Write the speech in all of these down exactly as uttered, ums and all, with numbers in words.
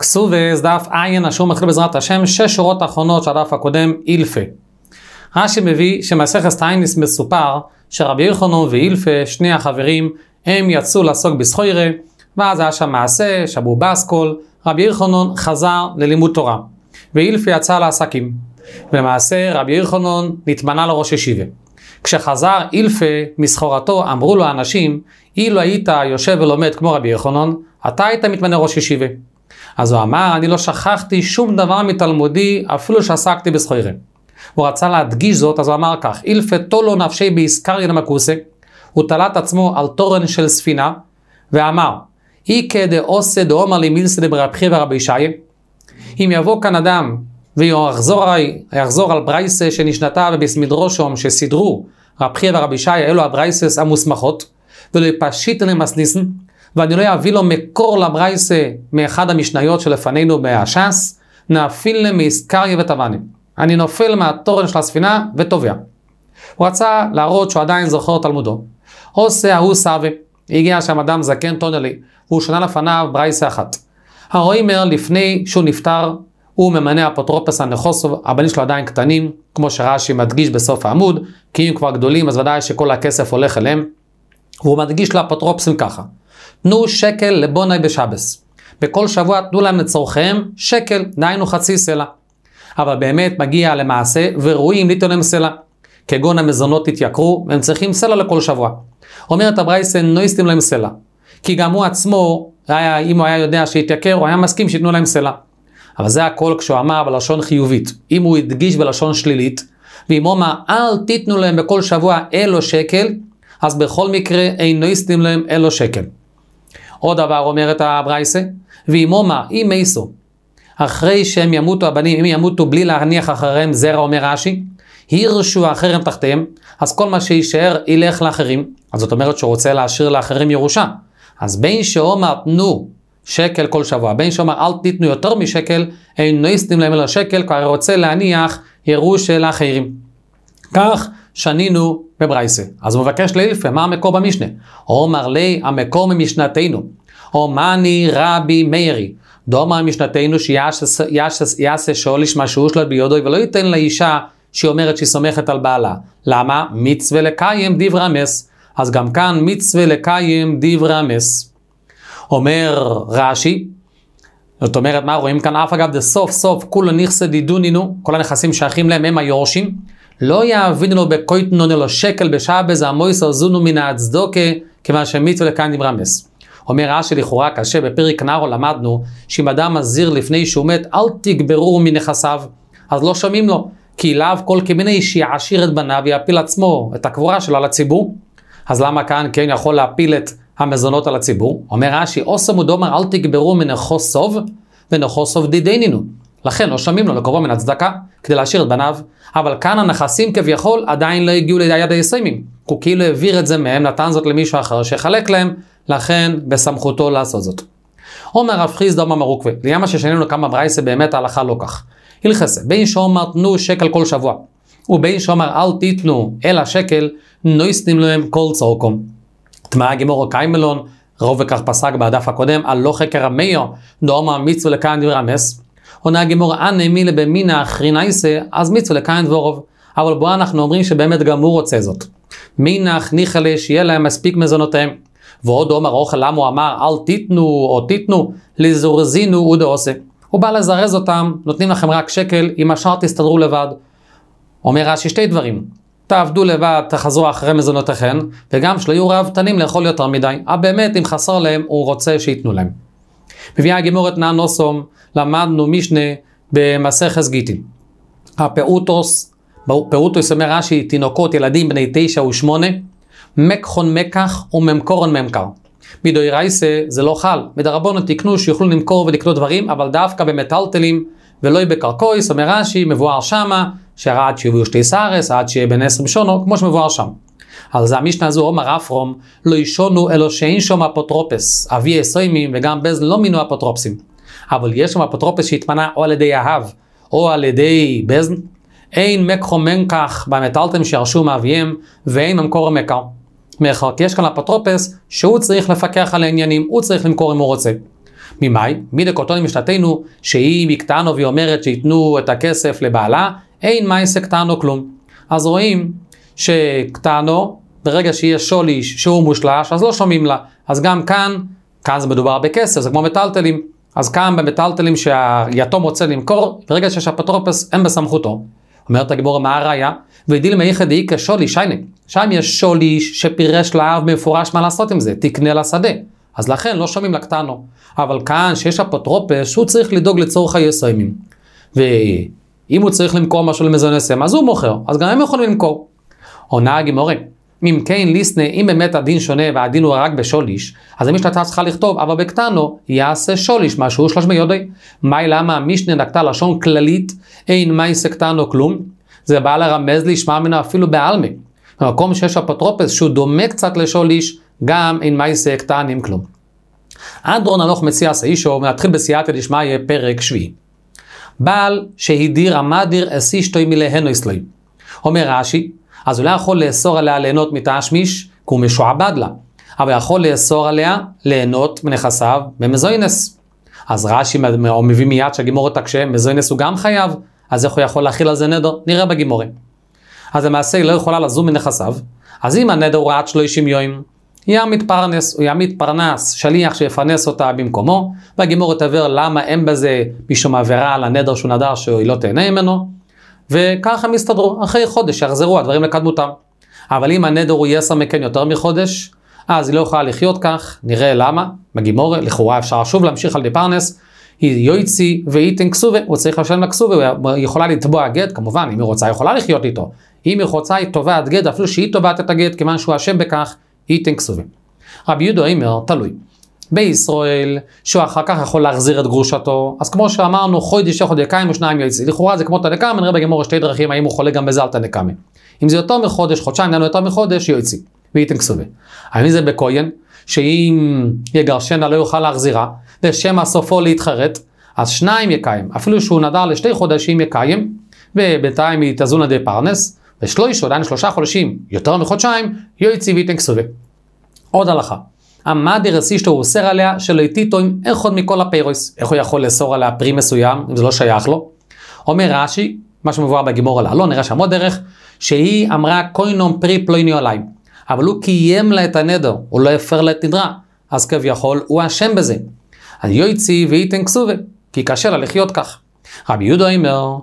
כסובס דף עין אשר מתחיל בעזרת השם, שש שורות האחרונות של הדף הקודם, אילפה. רש"י מביא שמסכת תעניס מסופר שרבי יוחנן ואילפה, שני החברים, הם יצאו לעסוק בסחוירה, ואז היה שם מעשה, שבו באסכול, רבי יוחנן חזר ללימוד תורה, ואילפה יצא לעסקים. ולמעשה רבי יוחנן נתמנה לראש ישיבה. כשחזר אילפה מסחורתו, אמרו לו האנשים, אילו היית יושב ולומד כמו רבי יוחנן, אתה היית מתמנה ראש ישיבה. אז הוא אמר, אני לא שכחתי שום דבר מתלמודי, אפילו שעסקתי בסחוירה. הוא רצה להדגיש זאת, אז הוא אמר כך, אילפה תולו נפשי באיסקריה למקוסה, הוא תלת עצמו על תורן של ספינה, ואמר, אי כדי עושה דאומר לי מילסא דברבי ורבי ישעיה, אם יבוא כאן אדם, ויחזור יחזור על ברייסה שנשנתה ובסמדרושום שסידרו רבי ורבי ישעיה, אלו הברייסס המוסמכות, ולא יפשיט להם מסניסן, ואני לא אביא לו מקור לברייסה מאחד המשניות שלפנינו בהש"ס, נאפיל להם מאיסקריה וטבענים. אני נופל מהתורן של הספינה וטובע. הוא רצה להראות שהוא עדיין זוכר תלמודו. עושה ההוא סווה, הגיע שם אדם זקן טונלי, והוא שנה לפניו ברייסה אחת. הרוימר לפני שהוא נפטר, הוא ממנה אפוטרופוס הנחוסוב, הבנים שלו עדיין קטנים, כמו שרש"י מדגיש בסוף העמוד, כי הם כבר גדולים, אז ודאי שכל הכסף הולך אליהם. והוא מדגיש לאפוטרופוסים ככה, תנו שקל לבוני בשבס. בכל שבוע תנו להם לצורכיהם שקל, דהיינו חצי סלע. אבל באמת מגיע למעשה ורואים ליתן להם סלע. כגון המזונות התייקרו, הם צריכים סלע לכל שבוע. אומרת הברייסה, לא יסתים להם סלע. כי גם הוא עצמו, היה, אם הוא היה יודע שהתייקר, הוא היה מסכים שיתנו להם סלע. אבל זה הכל כשהוא אמר בלשון חיובית. אם הוא הדגיש בלשון שלילית, ואם הוא אמר, אל תיתנו להם בכל שבוע אלו שקל, אז בכל מקרה אינו יסתים להם אלו שקל. עוד דבר אומרת הברייסה, ואם הוא אמר, אם מייסו, אחרי שהם ימותו הבנים, אם ימותו בלי להניח אחריהם זרע, אומר רש"י, הירשו האחרים תחתיהם, אז כל מה שישאר ילך לאחרים. אז זאת אומרת שהוא רוצה להשאיר לאחרים ירושה. אז בין שאומר תנו שקל כל שבוע, בין שאומר אל תיתנו יותר משקל, אינו יסתים להם אלא שקל, כי רוצה להניח ירושה לאחרים. כך שנינו בברייסה. אז הוא מבקש לאילפה, מה המקור במשנה? אומר לי, המקור ממשנתנו. אומני רבי מאירי. דומר משנתנו שיעשה שוליש משהו שלו ביודוי, ולא ייתן לאישה שהיא אומרת שהיא סומכת על בעלה. למה? מצווה לקיים דברי אמס. אז גם כאן מצווה לקיים דברי אמס. אומר רש"י, זאת אומרת, מה רואים כאן? אף אגב, זה סוף סוף, כולו נכסה דידונינו, כל הנכסים שייכים להם הם היורשים, לא יאבינו לו בקויתנון אלו שקל בשבס, המויס עזונו מן הצדוקה, כיוון שמצווה לקיים דברי אמס. אומר רש"י לכאורה קשה, בפרק נארו למדנו, שאם אדם מזהיר לפני שהוא מת, אל תגברו מנכסיו, אז לא שומעים לו, כי אליו כל כמיני שיעשיר את בניו, ויפיל עצמו את הקבורה שלו על הציבור. אז למה כאן כן יכול להפיל את המזונות על הציבור? אומר רש"י, עושה מודומר, אל תגברו מנכסוב, ונכסוב דידנינו. לכן לא שומעים לו לקרוא מן הצדקה, כדי להשאיר את בניו, אבל כאן הנכסים כביכול עדיין לא הגיעו לידי יד היסיימים, הוא כאילו העביר את זה מהם, נתן זאת למישהו אחר שיחלק להם, לכן בסמכותו לעשות זאת. אומר רב חיסדא אמר מרוקווה, למה ששנינו כמה ברייסה באמת ההלכה לא כך. הלכסה, בין שאומר תנו שקל כל שבוע, ובין שאומר אל תיתנו אלא שקל, לא יסתים להם כל צורכם. תמאה גמור קיימלון, רוב וכך פסק בדף הקודם, על לא חקר המאיר, דאמר מצווה לקיים דברי אמס, עונה גמור אנא מילה במינה אחרינייסה, אז מצווה לקיים דבורוב. אבל בוא אנחנו אומרים שבאמת גם הוא רוצה זאת. מינך ניחלה שיהיה להם מספיק מזונותיהם. ועוד אומר אוכל למה הוא אמר אל תיתנו או תיתנו לזורזינו ודה עושה. הוא בא לזרז אותם, נותנים לכם רק שקל, אם השאר תסתדרו לבד. אומר רש"י שתי דברים, תעבדו לבד, תחזרו אחרי מזונותיכם, וגם שלא יהיו רעבתנים לאכול יותר מדי. אבל באמת אם חסר להם הוא רוצה שיתנו להם. מביאה הגמורת נען נוסום, למדנו משנה במסכת גיטין. הפעוטוס, פעוטוס אומר רש"י, תינוקות ילדים בני תשע ושמונה, מקחון מקח וממקורון ממכר. בדאורייתא זה לא חל. בדרבנן תקנו שיוכלו למכור ולקנות דברים, אבל דווקא במטלטלים ולא בקרקעוס, אומר רש"י, מבואר שמה, שעד שיביאו שתי סרס, עד שיהיה בין עשרים שונו, כמו שמבואר שם. על זה המשנה הזו אומר אפרום, לא ישונו אלו שאין שם אפוטרופוס, אבי הסוימים וגם בז לא מינו אפוטרופסים. אבל יש שם אפוטרופוס שהתמנה או על ידי אהב, או על ידי בז, אין מקחו מנקח במטלטלים שירשו מאביהם, ואין ממקור המקר. מאחר כי יש כאן אפוטרופוס שהוא צריך לפקח על העניינים, הוא צריך למכור אם הוא רוצה. ממאי, מידי קוטונים משנתנו, שהיא מקטענו והיא אומרת שיתנו את הכסף לבעלה, אין מייסה קטענו כלום. אז רואים שקטענו, ברגע שיהיה שוליש שהוא מושלש, אז לא שומעים לה. אז גם כאן, כאן זה מדובר בכסף, זה כמו מטלטלים. אז כאן במטלטלים שהיתום רוצה למכור, ברגע שיש אפוטרופוס, אין בסמכותו. אומרת הגימורה, מה הראיה? וידיל מייחד דאי כשוליש, שיינה. שם יש שוליש שפירש לאב במפורש מה לעשות עם זה, תקנה לשדה. אז לכן לא שומעים לקטענו. אבל כאן שיש אפוטרופוס, הוא צריך לדאוג לצורך היסוימים. ואם הוא צריך למכור משהו למזונסם, אז הוא מוכר, אז גם הם יכולים למכור. עונה הגימורה, אם כן ליסנה, אם באמת הדין שונה והדין הוא רק בשוליש, אז המשנה צריכה לכתוב, אבל בקטענו יעשה שוליש, משהו שלוש מיודעי. מאי למה המשנה נקטה לשון כללית, אין מייסה קטענו כלום? זה בא לרמז לשמע ממנו אפילו בעלמא. במקום שיש אפוטרופוס שהוא דומה קצת לשוליש, גם אין מייסה קטענים כלום. אדרון הלוך מציע סעישו, ונתחיל בסייעתא דשמיא פרק שביעי. בעל שהדיר המדיר אסישתוי מלהנו אסלוי. אומר רש"י, אז הוא לא יכול לאסור עליה ליהנות מתשמיש, כי הוא משועבד לה, אבל יכול לאסור עליה ליהנות מנכסיו במזוינס. אז רש"י מביא מיד שהגימורה תקשה, מזוינס הוא גם חייב, אז איך הוא יכול להכיל על זה נדר? נראה בגימורה. אז למעשה היא לא יכולה לזום מנכסיו, אז אם הנדר הוא רעד שלושים יום, יעמיד פרנס, הוא יעמיד פרנס, שליח שיפרנס אותה במקומו, והגימורה תבהיר למה אין בזה משום עבירה על הנדר שהוא נדר שהיא לא תהנה ממנו, וככה הם יסתדרו, אחרי חודש יחזרו הדברים לקדמותם. אבל אם הנדר הוא יסר מכן יותר מחודש, אז היא לא יכולה לחיות כך, נראה למה, בגימורה, לכאורה אפשר שוב להמשיך על די פרנס, היא יויצי ואיתן כסובה, הוא צריך לשלם לכסובה, היא יכולה לתבוע גט, כמובן, אם היא רוצה, היא יכולה לחיות איתו. אם היא רוצה, היא תובעת גט, אפילו שהיא תובעת את הגט, כיוון שהוא אשם בכך, איתן כסובה. רבי יהודה אומר, תלוי. בישראל, שהוא אחר כך יכול להחזיר את גרושתו, אז כמו שאמרנו, חודש אחד דקאיים ושניים יויצי. לכאורה זה כמו תנקמה, נראה בגמורה שתי דרכים, האם הוא חולה גם בזה על תנקמה. אם זה יותר מחודש, חודשיים, נענו יותר מחודש, יויצי. ואיתן כסובה. האם זה בכהן, שאם יגרשנה לא יוכל להחזירה, ושם סופו להתחרט, אז שניים יקיים, אפילו שהוא נדר לשתי חודשים יקיים, ובינתיים היא תזון עדי פרנס, ושלוש, עדיין שלושה חודשים, יותר מחודשיים, יויצי ואיתן כסובה. עוד הלכה. המדיר אסישתו הוא אוסר עליה שלא איתיתו עם אחד מכל הפירוס. איך הוא יכול לאסור עליה פרי מסוים, אם זה לא שייך לו? אומר רש"י, מה שמבואר בגימורה עליה, לא נראה שם עוד דרך, שהיא אמרה קוינום פרי פלויני עליי. אבל הוא קיים לה את הנדר, הוא לא הפר לה את נדרה, אז כביכול הוא אשם בזה. אז יויצי ואיתן כסובה, כי קשה לה לחיות כך. רבי יהודה אומר,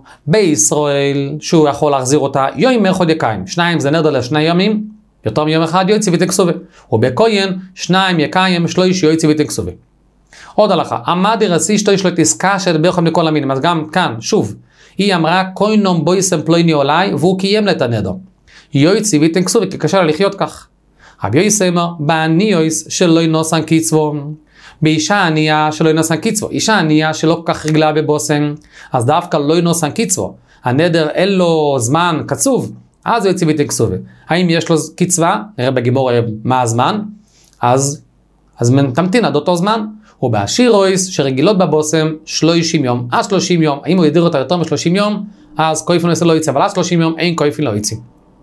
בישראל, שהוא יכול להחזיר אותה, יום אחד יקיים, שניים זה נדר לשני ימים, יותר מיום אחד יויצי ואיתן כסובה. ובכהן, שניים יקיים, שלוש יויצי ואיתן כסובה. עוד הלכה, המדיר אסישתו יש לו תזכה של ברחם לכל המינים, אז גם כאן, שוב, היא אמרה, קוינום בויסם פלויני עולי, והוא קיים לה את הנדר. יויצי ואיתן כסובה, כי קשה לה לחיות כך. רבי יוסי אומר, בעניוס שלא ינוסן קיצבו, באישה ענייה שלא ינוסן קיצבו, אישה ענייה שלא כל כך רגלה בבוסם, אז דווקא לא ינוסן קיצבו, הנדר אין לו זמן קצוב, אז יויצי ואיתן כסובה. האם יש לו קצבה? נראה בגימור מה הזמן, אז, אז תמתין עד אותו זמן, ובאשירויס שרגילות בבוסם שלושים יום, אז שלושים יום, האם הוא ידיר אותה יותר מ-שלושים יום, אז קויפין לא יצא, אבל אז שלושים יום אין קויפין לא יצא.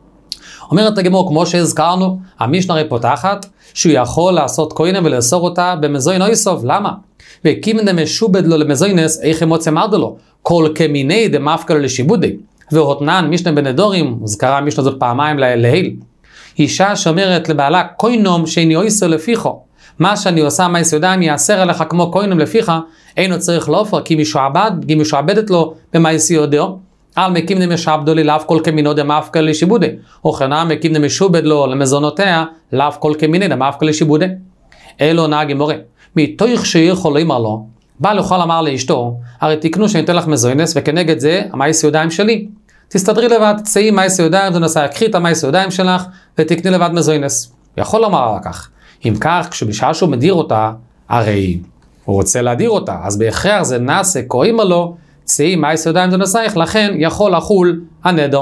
אומרת הגמור, כמו שהזכרנו, המשנה הרי פותחת, שהוא יכול לעשות קוינה ולאסור אותה במזוין אויסוב, למה? וקים דמשובד לו למזוינס, איך אמוציה מרדו לו, כל כמיני דמאפקה לו לשיבודי, והותנן משנה בנדורים, זכרה המשנה זאת פעמיים להיל. אישה שאומרת לבעלה, קוינום שאיני אויסו לפיכו, מה שאני עושה מייס ידיים יאסר עליך כמו קוינום לפיך, אינו צריך להופר, כי משועבד, כי משועבדת לו במייס יודעו, על מקים דמשעבדו לי לאף כל כמינו דמאפקה לשיבודי, או חנה מקים דמשובד לו למזונותיה, לאף כל כמיני דמאפקה לשיבודי. אלו נהג אמורה, מתוך שיכול לומר לו, בעל יוכל אמר לאשתו, הרי תקנו שאני אתן לך מזוינס, וכנגד זה המייס ידיים שלי. תסתדרי לבד, צאי מייס ידיים, ונוסע, קחי את המייס ידיים שלך, ותקני לבד מזוינס. יכול לומר לה כך. אם כך, כשבשעה שהוא מדיר אותה, הרי הוא רוצה להדיר אותה, אז בהכרח זה נעשה, קוראים לו, צאי מייס ידיים ונוסעך, לכן יכול לחול הנדר.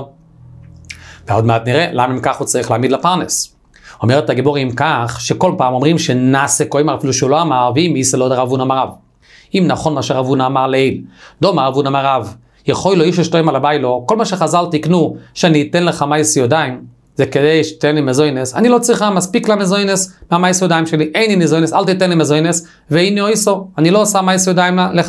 ועוד מעט נראה, למה אם כך הוא צריך להעמיד לפרנס. אומרת הגיבור אם כך, שכל פעם אומרים שנעשה קוראים, אפילו שהוא לא אמר, ואם איסה לא דרבון אמריו. אם נכון מה שרבון אמר לעיל, דומה רבון אמריו, יכול לו איש אשתוים על הבית לו, כל מה שחז"ל תקנו, שאני אתן לך מייס ידיים, זה כדי שתתן לי מזוינס, אני לא צריכה, מספיק לה מזוינס מהמייס ידיים שלי, אין לי מזוינס, אל תתן לי מזוינס, והנה אויסו, אני לא עושה מייס ידיים לך.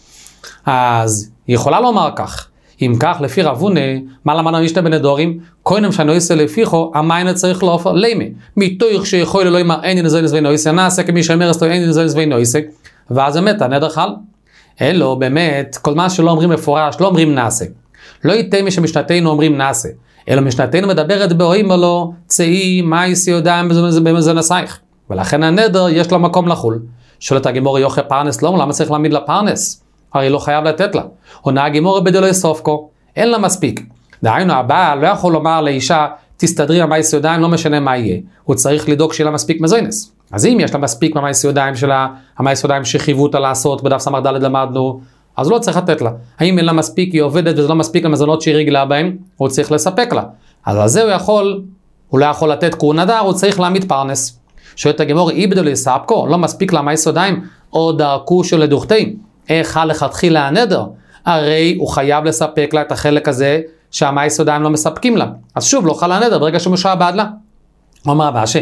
אז היא יכולה לומר כך, אם כך לפי רבונה, מה למדנו משנה בנדורים, קודם שאני אויסה לפיכו, המיינה צריך לעופר, למה? מתוך שיכול אלוהים אמר, אין לי מזוינס ואין אויסה, נעשה כמי שאומר אסתו, אין לי מזוינס ואין אויסה, ואז באמת הנדר חל. אלו באמת, כל מה שלא אומרים מפורש, לא אומרים נעשה. לא ייתן מי שמשנתנו אומרים נעשה. אלא משנתנו מדברת באוים לו, צאי, מייס ידיים במזונסייך. ולכן הנדר יש לה מקום לחול. שואלת הגימור יוכל פרנס לא, למה צריך להעמיד לה פרנס? הרי לא חייב לתת לה. עונה הגימור בדלו יסופקו, אין לה מספיק. דהיינו הבעל לא יכול לומר לאישה, תסתדרי המייס ידיים, לא משנה מה יהיה. הוא צריך לדאוג שיהיה לה מספיק מזוינס. אז אם יש לה מספיק מהמייס ידיים שלה, המייס ידיים שחייבו אותה לעשות, בדף סמך ד' למדנו, אז לא צריך לתת לה. האם אין לה מספיק, היא עובדת וזה לא מספיק למזונות שהיא רגילה בהם, הוא צריך לספק לה. אז על זה הוא יכול, הוא לא יכול לתת כור נדר, הוא צריך להעמיד פרנס. שואלת הגמור, איבדו לספקו, לא מספיק לה מייס ידיים, או דרכו של לדוכתי. איך לכתחילה הנדר? הרי הוא חייב לספק לה את החלק הזה, שהמייס ידיים לא מספקים לה. אז שוב, לא חל הנדר, ברגע שהוא משועבד לה. אומר הבאשה,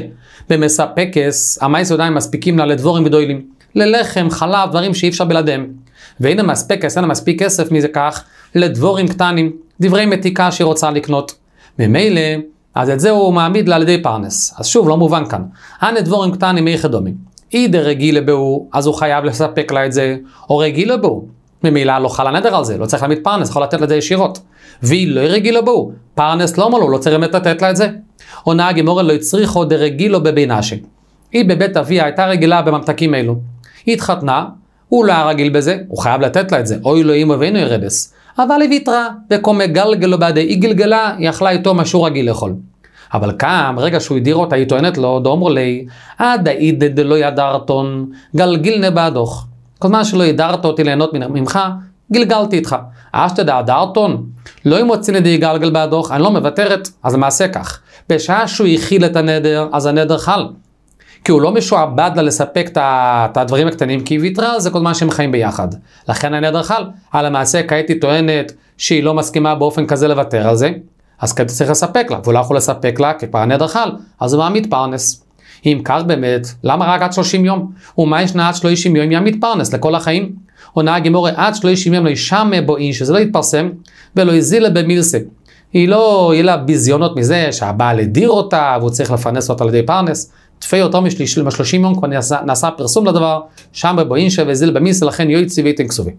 במספקס, המייס ידיים מספיקים לה לדבורים גדולים, ללחם, חלב, דברים שאי אפשר בלעדיהם. והנה מספקס, אין מספיק כסף מזה כך, לדבורים קטנים, דברי מתיקה שהיא רוצה לקנות. ממילא, אז את זה הוא מעמיד לה על ידי פרנס. אז שוב, לא מובן כאן. הנה דבורים קטנים מי חדומים. אידר רגילה בו, אז הוא חייב לספק לה את זה, או רגילה בו. ממילא לא חל הנדר על זה, לא צריך להעמיד פרנס, יכול לתת לזה ישירות. והיא לא רגילה בו, פרנס לא אומר לו, לא צריך באמת לתת לה את זה. או נהג אמורה לא יצריך עוד רגילו בבינשה. היא בבית אביה הייתה רגילה בממתקים אלו. היא התחתנה, הוא לא היה רגיל בזה, הוא חייב לתת לה את זה. אוי לא אימו ואינו ירדס. אבל היא ויתרה, וקום גלגלו בעדי, היא גלגלה, היא אכלה איתו משהו רגיל לאכול. אבל כאן, ברגע שהוא ידיר אותה, היא טוענת לו, דאמר לי, עד העיד דלא ידרתון, גלגילנה בעדוך. כל זמן שלא ידרת אותי ליהנות ממך, גלגלתי איתך. אשתדע דרתון, לא ימוציא לידי גלגל בעדוך, אני לא מוותרת, אז למעשה כך. בשעה שהוא הכיל את הנדר, אז הנדר חל. כי הוא לא משועבד לה לספק את הדברים הקטנים, כי היא ויתרה, זה כל זמן שהם חיים ביחד. לכן הנדר חל. על המעשה, כעת היא טוענת שהיא לא מסכימה באופן כזה לוותר על זה, אז כעת צריך לספק לה, והוא לא יכול לספק לה, כי כבר הנדר חל, אז הוא מעמיד פרנס. אם כך באמת, למה רק עד שלושים יום? ומה ישנה עד שלושים יום יעמיד פרנס לכל החיים? עונה הגמורה עד שלושים יום לא ישמע בואין, שזה לא יתפרסם, ולא יזילה במילסה. היא לא, יהיה לה ביזיונות מזה שהבעל הדיר אותה, והוא צריך לפרנס אותה על ידי פרנס. תפי אותו משלושים יום כבר נעשה, נעשה פרסום לדבר, שם בבואין שווזיל במילסה, לכן יועצי ואיתן כסובי.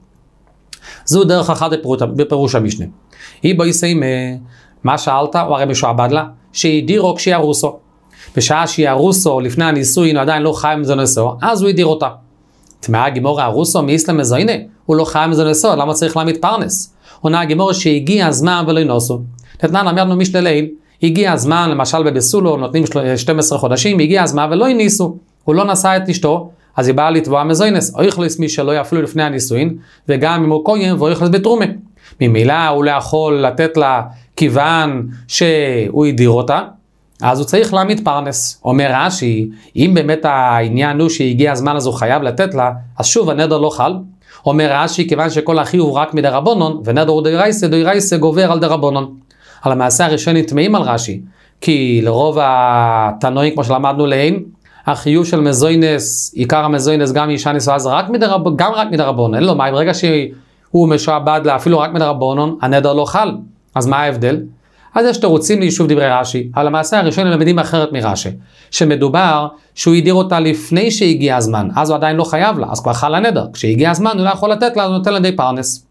זו דרך אחת בפירוש המשנה. היא בואי סיים, מה שאלת, הוא הרי משועבד לה, שהדירו כשירוסו. בשעה שירוסו לפני הנישואין, הוא עדיין לא חי מזונסו, אז הוא הדיר אותה. תמאה הגימורה הרוסו מאיסלם מזוינה, הוא לא חי מזונסו, למה צריך להעמיד פרנס? עונה הגימורה שהגיע הזמן ולא ינוסו. נתנה למדנו משנה ליל, הגיע הזמן, למשל בבסולו, נותנים שנים עשר חודשים, הגיע הזמן ולא יניסו. הוא לא נשא את אשתו, אז היא באה לתבוע מזוינס, או יכלס מי שלא יפלו לפני הנישואין, וגם אם הוא קוים, והוא יכלס בתרומה. ממילא הוא לא יכול לתת לה כיוון שהוא הדיר אותה, אז הוא צריך להעמיד פרנס. אומר רש"י, אם באמת העניין הוא שהגיע הזמן אז הוא חייב לתת לה, אז שוב הנדר לא חל. אומר רש"י, כיוון שכל החיוב הוא רק מדרבנון, ונדר הוא דאורייסה, דאורייסה גובר על דרבנון. על המעשה הראשון נטמעים על רש"י, כי לרוב התנועים, כמו שלמדנו לעין, החיוב של מזוינס, עיקר המזוינס גם אישה נשואה, אז רק מדרבנון, גם רק מדרבנון. אין לו מה, ברגע שהוא משועבד לה, אפילו רק מדרבנון, הנדר לא חל. אז מה ההבדל? אז יש תירוצים ליישוב דברי רש"י, על המעשה הראשון הם למדים אחרת מרש"י, שמדובר שהוא הדיר אותה לפני שהגיע הזמן, אז הוא עדיין לא חייב לה, אז כבר חל הנדר, כשהגיע הזמן הוא לא יכול לתת לה, הוא נותן לה די פרנס.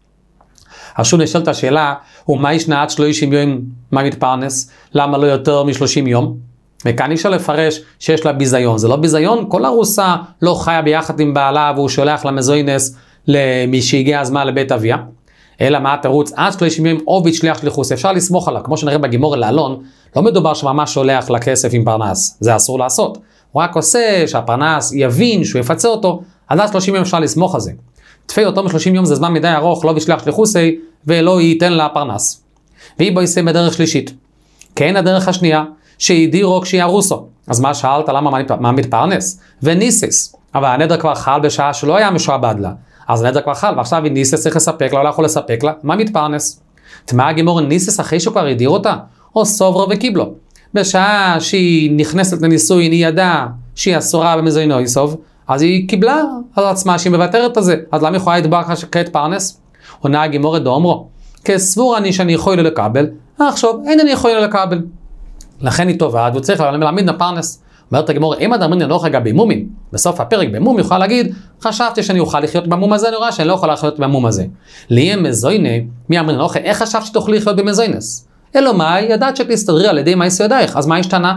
אז שוב נשאלת השאלה, ומה ישנה עד שלושים יום מה מתפרנס, למה לא יותר משלושים יום? וכאן אפשר לפרש שיש לה ביזיון, זה לא ביזיון, כל הרוסה לא חיה ביחד עם בעלה, והוא שולח לה מזוינס למי שהגיע הזמן לבית אביה, אלא מה התירוץ, עד שלושים יום עובד שליח שליחוס, אפשר לסמוך עליו, כמו שנראה בגימור לאלון, לא מדובר שממש שולח לכסף עם פרנס, זה אסור לעשות, הוא רק עושה שהפרנס יבין שהוא יפצה אותו, אז עד שלושים יום אפשר לסמוך על זה. תפי אותו מ-שלושים יום זה זמן מדי ארוך, לא בשליח שליחוסי, ולא ייתן לה פרנס. והיא בו יסיים בדרך שלישית. כן הדרך השנייה, שהדירו כשירוסו. אז מה שאלת, למה מעמיד פרנס? וניסס. אבל הנדר כבר חל בשעה שלא היה משועבד לה. אז הנדר כבר חל, ועכשיו היא ניסס צריך לספק לה, לא יכול לספק לה, מה מתפרנס? תמה הגימור ניסס אחרי שהוא כבר הדיר אותה? או סוברו וקיבלו. בשעה שהיא נכנסת לנישואין, היא ידעה שהיא אסורה במזוין אויסוב, אז היא קיבלה על עצמה שהיא מבטרת את זה. אז למה יכולה לתבוע כעת פרנס? עונה הגימורה דאמרו, כסבור אני שאני יכול לקבל, עכשיו אין אני יכול לקבל. לכן היא תובעת, והוא צריך להעמיד לפרנס. אומרת הגימורה, אם אדם אמרין לנוח רגע במומים, בסוף הפרק במום יוכל להגיד, חשבתי שאני אוכל לחיות במום הזה, אני רואה שאני לא יכול לחיות במום הזה. ליהיה מזויני, מי אמרין לנוח, איך חשבת שתוכלי לחיות במזוינס? אלו מה, ידעת שתסתדרי על ידי מייס ידייך, אז מה השתנה?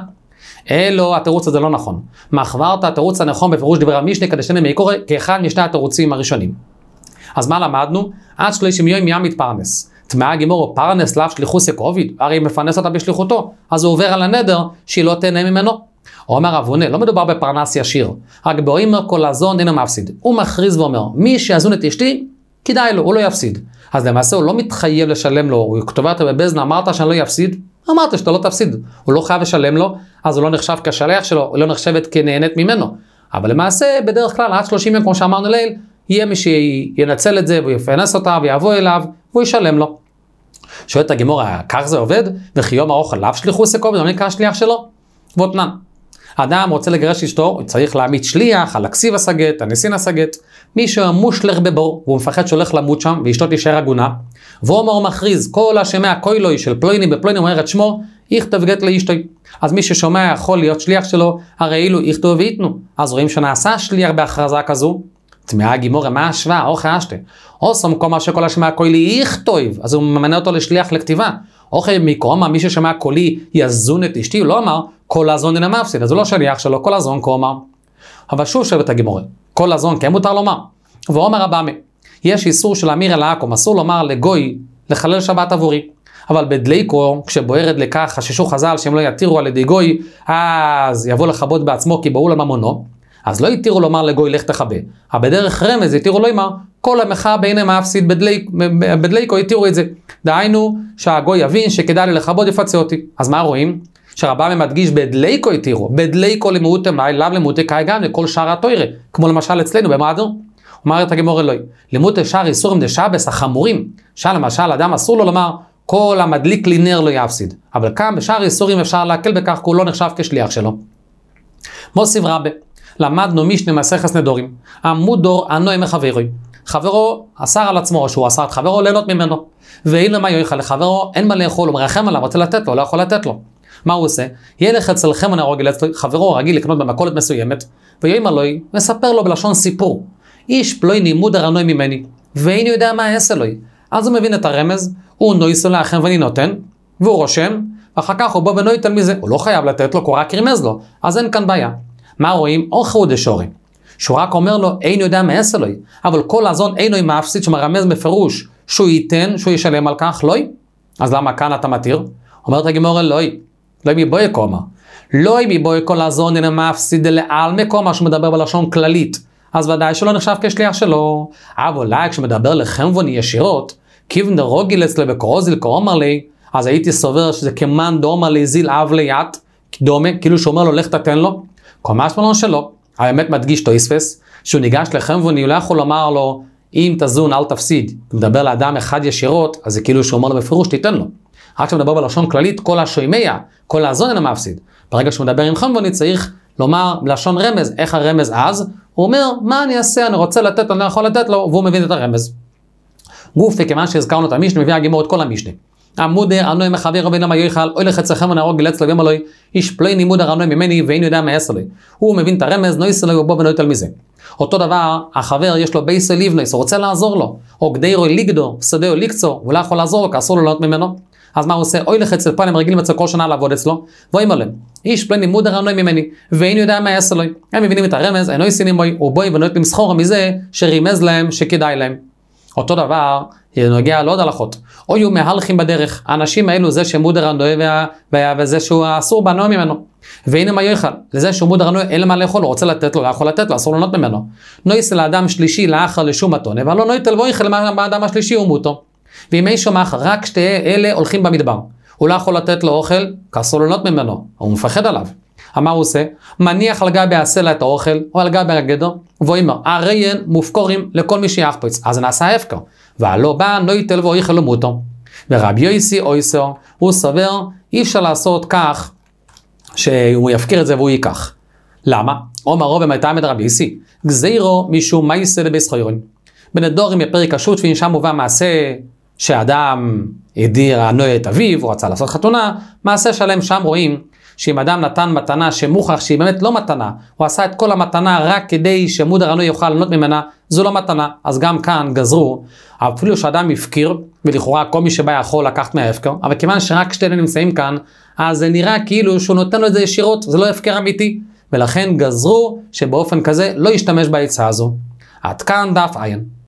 אלו, התירוץ הזה לא נכון. מחברת התירוץ הנכון בפירוש דברי המשנה, כדי שנהיה מקורא, כאחד משני התירוצים הראשונים. אז מה למדנו? עד שלושים יום ים מתפרנס. תמאה גימורו פרנס לאו שליחוס יקרוביד, הרי היא מפרנס אותה בשליחותו, אז הוא עובר על הנדר שהיא לא תהנה ממנו. אומר אבונה, לא מדובר בפרנס ישיר, רק באוימר כל הזון אינו מפסיד. הוא מכריז ואומר, מי שיזון את אשתי, כדאי לו, הוא לא יפסיד. אז למעשה הוא לא מתחייב לשלם לו, הוא כתוב אותו בבזן, אמרת שאני לא יפסיד, אמרת שאתה לא תפסיד, הוא לא חייב לשלם לו, אז הוא לא נחשב כשליח שלו, הוא לא נחשבת כנהנית ממנו. אבל למעשה, בדרך כלל, עד שלושים יום, כמו שאמרנו ליל, יהיה מי שינצל את זה, והוא יפרנס אותה, ויבוא אליו, והוא ישלם לו. שואלת הגימורה, כך זה עובד? וכי יום ארוך עליו שליחוס יקרוביד, לא נקרא שליח שלו? ואותנן. האדם רוצה לגרש אשתו, הוא צריך להעמיד שליח, על הכסיב הסגת, הניסין הסגת, מי שמושלך בבור, והוא מפחד שהולך למות שם, ואשתו תישאר עגונה, והוא אומר מכריז, כל השמע קוילוי של פלויני בפלויני אומר את שמו, יכתב גט לאשתוי. אז מי ששומע יכול להיות שליח שלו, הרי אילו יכתוב ויתנו. אז רואים שנעשה שליח בהכרזה כזו, תמאה גימורה, מה השוואה, אוכל אשתה. עושה מקום שכל השמע קוילי יכתוב, אז הוא ממנה אותו לשליח לכתיבה. אוכל מקום, מי ששמע קולי יזון את אשתי, הוא לא אמר, כל הזון אינה מפסיד, אז הוא לא שליח שלו, כל הזון כה אמר. אבל שוב שואלת הגימורה, כל הזון כן מותר לומר. ואומר רבמי, יש איסור של אמיר אל העקום, אסור לומר לגוי לחלל שבת עבורי. אבל בדליקו, כשבוערת לכך, חששו חז"ל שהם לא יתירו על ידי גוי, אז יבוא לכבות בעצמו כי באו לממונו, אז לא יתירו לומר לגוי לך תחבה. אבל בדרך רמז יתירו לו אמר, כל המחאה ביניהם האפסית בדליק, בדליקו יתירו את זה. דהיינו שהגוי יבין שכדאי לי לכבות יפצה אותי. אז מה רואים? שרבם מדגיש בדליקו יתירו, בדליקו למעותם לאי, לאו למעותי קאי גם לכל שאר התוירה, כמו למשל אצלנו במעדר. אומרת הגימור אלוהי, לימוד שאר איסורים דשבס החמורים, שלמשל אדם אסור לו לומר, כל המדליק לי נר לא יפסיד. אבל כאן בשאר איסורים אפשר להקל בכך, כי הוא לא נחשב כשליח שלו. מוסיף רבה, למדנו משנה מסכת נדורים, עמוד דור ענוי מחברוי. חברו אסר על עצמו, שהוא אסר את חברו ליהנות ממנו. ואין למה יויכל לחברו, אין מה לאכול, הוא מרחם עליו, רוצה לתת לו, לא יכול לתת לו. מה הוא עושה? ילך אצל חמון הרוגל, חברו רגיל לקנות במכולת מסוימת, ויום אלוהי מספר לו בלשון סיפור. איש פלויני מודר ענוי ממני, ואין יודע מה יעשה לו. אז הוא מבין את הרמז, הוא נויסו לאחם ואני נותן, והוא רושם, ואחר כך הוא בא ונויטל מזה, הוא לא חייב לתת לו, הוא רק רמז לו, אז אין כאן בעיה. מה רואים? אורך הוא דשורי. שהוא רק אומר לו, אין יודע מה יעשה לו, אבל כל הזון אינו עם האפסית שמרמז מפרוש, שהוא ייתן, שהוא ישלם על כך, לא? אז למה כאן אתה מתיר? אומרת הגימור אלוהי, לא מבוי קומה. לא מבוי כל הזון אינו מאפסיד לעל מקומה שהוא מדבר בלשון כללית. אז ודאי שלא נחשב כשליח שלו. אבל אולי כשמדבר לחמבוני ישירות, כיוון דרוגיל אצלו וקורוזיל קורומר לי, אז הייתי סובר שזה כמן דומר לי זיל אב ליד, דומה, כאילו שאומר לו לך תתן לו. כל מה שמלון שלו, האמת מדגיש תויספס, שהוא ניגש לחמבוני, הוא לא יכול לומר לו, אם תזון אל תפסיד. הוא מדבר לאדם אחד ישירות, אז זה כאילו שהוא אומר לו בפירוש תיתן לו. רק כשמדבר בלשון כללית, כל השוימיה, כל הזון אינו מפסיד. ברגע שהוא מדבר עם חמבוני צריך לומר בלשון רמז, איך הרמז אז? הוא אומר, מה אני אעשה? אני רוצה לתת לו, אני לא יכול לתת לו, והוא מבין את הרמז. גוף, כיוון שהזכרנו את המשנה, מביא הגימור את כל המשנה. עמודר ענוי מחבר רבינו מה יויכל, אוי לך אצלכם ונהרוג גלץ לו ויאמר לו, איש פלויני עמודר ענוי ממני ואין יודע מה יעשה לו. הוא מבין את הרמז, נויסה לו ובוא ונויטל מזה. אותו דבר, החבר יש לו בייסה ליבנויס, הוא רוצה לעזור לו, או גדיירו ליגדו, סדאו ליקצו, הוא לא יכול לעזור לו, כי אסור לו לענות ממנו. אז מה הוא עושה? אוי לך אצל פנים רגילים אצל כל שנה לעבוד אצלו, ואומר להם, איש פלויני עמודר ענוי ממני ואין יודע מה יעשה לו. הם מבינים את הרמז, אינו יסינים בוי, ובוי ונויט למסחור מזה שרימז להם שכדאי להם. אותו דבר נוגע לעוד הלכות. או יהיו מהלכים בדרך, האנשים האלו זה שמודר ענוי וזה שהוא אסור בנוי ממנו. והנה מה יויכל, לזה שהוא מודר ענוי אין למה לאכול, הוא רוצה לתת לו, לא יכול לתת לו, אסור לענות ממנו. נויסה לאדם שלישי לאחר לשום מתונה, אבל לא נויטל ויויכל לאדם השלישי ומותו. ואם אי שומח, רק שתי אלה הולכים במדבר. הוא לא יכול לתת לו אוכל, כי אסור לענות ממנו, הוא מפחד עליו. מה הוא עושה? מניח על גבי הסלע את האוכל, או על גבי הגדר, ואומר, הרי הן מופקורים לכל מי שיחפץ, אז זה נעשה הפקר. והלא בא, לא ייתל ואויכל למותו. ורבי יויסי אויסר, הוא סובר, אי אפשר לעשות כך, שהוא יפקיר את זה והוא ייקח. למה? אומר רוב במתעמד רבי יסי, גזירו משום מייסה לבייס חוירין. בנדורים בפרק השו"ת, ושם מובא מעשה שאדם הדיר הנוי את אביו, הוא רצה לעשות חתונה, מעשה שלם שם רואים שאם אדם נתן מתנה שמוכח שהיא באמת לא מתנה, הוא עשה את כל המתנה רק כדי שמודר הנוי יוכל ליהנות ממנה, זו לא מתנה. אז גם כאן גזרו, אפילו שאדם הפקיר, ולכאורה כל מי שבא יכול לקחת מההפקר, אבל כיוון שרק שתי אלה נמצאים כאן, אז זה נראה כאילו שהוא נותן לו את זה ישירות, זה לא הפקר אמיתי, ולכן גזרו שבאופן כזה לא ישתמש בעצה הזו. עד כאן דף עין.